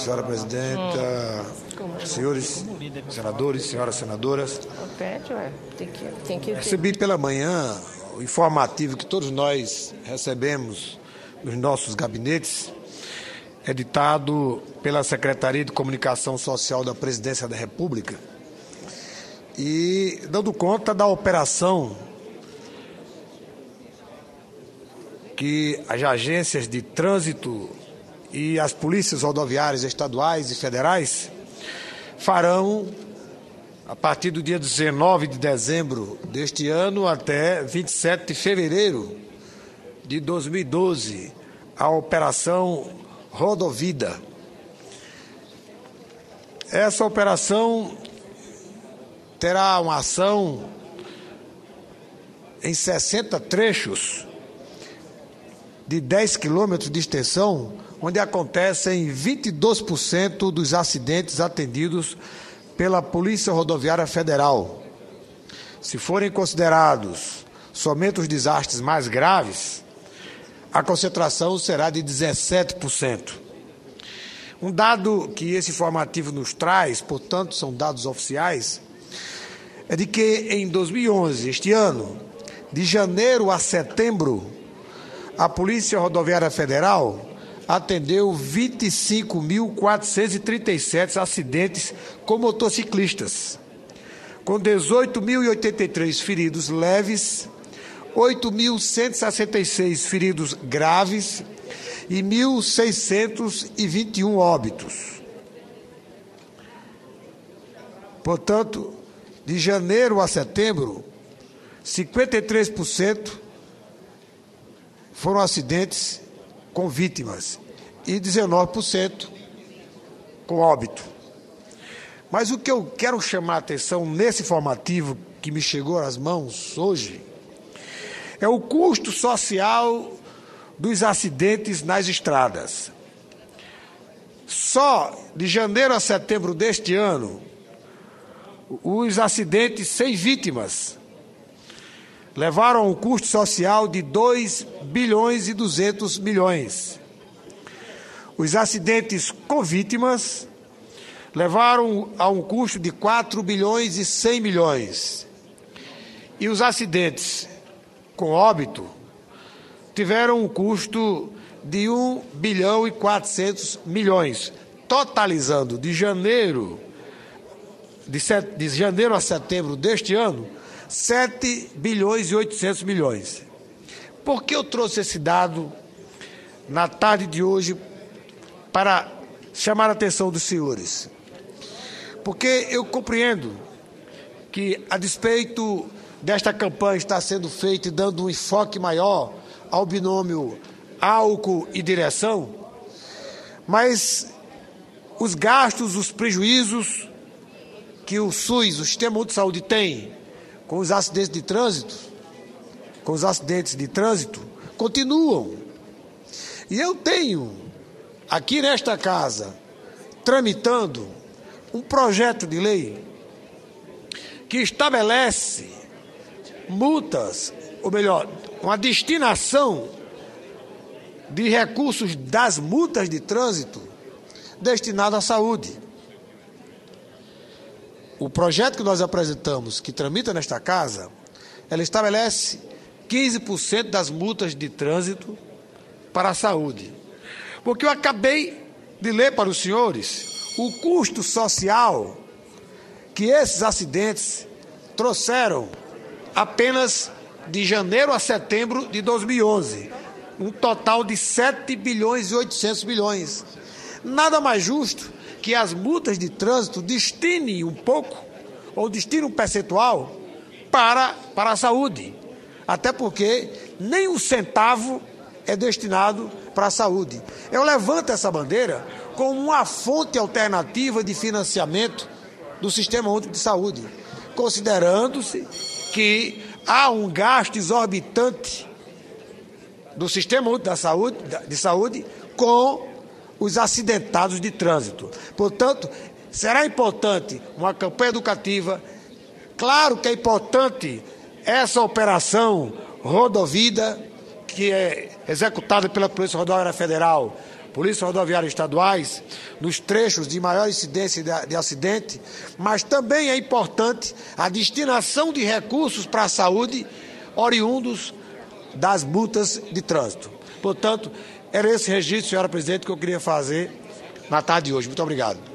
senhora presidenta, senhores senadores, senhoras senadoras. Recebi pela manhã o informativo que todos nós recebemos nos nossos gabinetes, editado pela Secretaria de Comunicação Social da Presidência da República, e dando conta da operação que as agências de trânsito e as polícias rodoviárias estaduais e federais farão a partir do dia 19 de dezembro deste ano até 27 de fevereiro de 2012, a Operação Rodovida. Essa operação terá uma ação em 60 trechos de 10 quilômetros de extensão, onde acontecem 22% dos acidentes atendidos pela Polícia Rodoviária Federal. Se forem considerados somente os desastres mais graves, a concentração será de 17%. Um dado que esse informativo nos traz, portanto, são dados oficiais, é de que em 2011, este ano, de janeiro a setembro, a Polícia Rodoviária Federal atendeu 25.437 acidentes com motociclistas, com 18.083 feridos leves, 8.166 feridos graves e 1.621 óbitos. Portanto, de janeiro a setembro, 53% foram acidentes com vítimas e 19% com óbito. Mas o que eu quero chamar a atenção nesse informativo que me chegou às mãos hoje é o custo social dos acidentes nas estradas. Só de janeiro a setembro deste ano, os acidentes sem vítimas levaram a um custo social de 2 bilhões e 200 milhões. Os acidentes com vítimas levaram a um custo de 4 bilhões e 100 milhões. E os acidentes com óbito tiveram um custo de 1 bilhão e 400 milhões, totalizando de janeiro a setembro deste ano, 7 bilhões e 800 milhões. Por que eu trouxe esse dado na tarde de hoje para chamar a atenção dos senhores? Porque eu compreendo que, a despeito desta campanha estar sendo feita e dando um enfoque maior ao binômio álcool e direção, mas os gastos, os prejuízos que o SUS, o Sistema Único de Saúde, tem com os acidentes de trânsito, continuam. E eu tenho, aqui nesta casa, tramitando um projeto de lei que estabelece multas, ou melhor, uma destinação de recursos das multas de trânsito destinado à saúde. O projeto que nós apresentamos, que tramita nesta casa, ela estabelece 15% das multas de trânsito para a saúde. Porque eu acabei de ler para os senhores o custo social que esses acidentes trouxeram apenas de janeiro a setembro de 2011. Um total de 7 bilhões e 800 milhões. Nada mais justo que as multas de trânsito destinem um pouco, ou destinem um percentual, para a saúde. Até porque nem um centavo é destinado para a saúde. Eu levanto essa bandeira como uma fonte alternativa de financiamento do Sistema Único de Saúde, considerando-se que há um gasto exorbitante do Sistema Único de Saúde com os acidentados de trânsito. Portanto, será importante uma campanha educativa. Claro que é importante essa operação Rodovida, que é executada pela Polícia Rodoviária Federal, Polícia Rodoviária Estaduais, nos trechos de maior incidência de acidente, mas também é importante a destinação de recursos para a saúde oriundos das multas de trânsito. Portanto, era esse registro, senhora presidente, que eu queria fazer na tarde de hoje. Muito obrigado.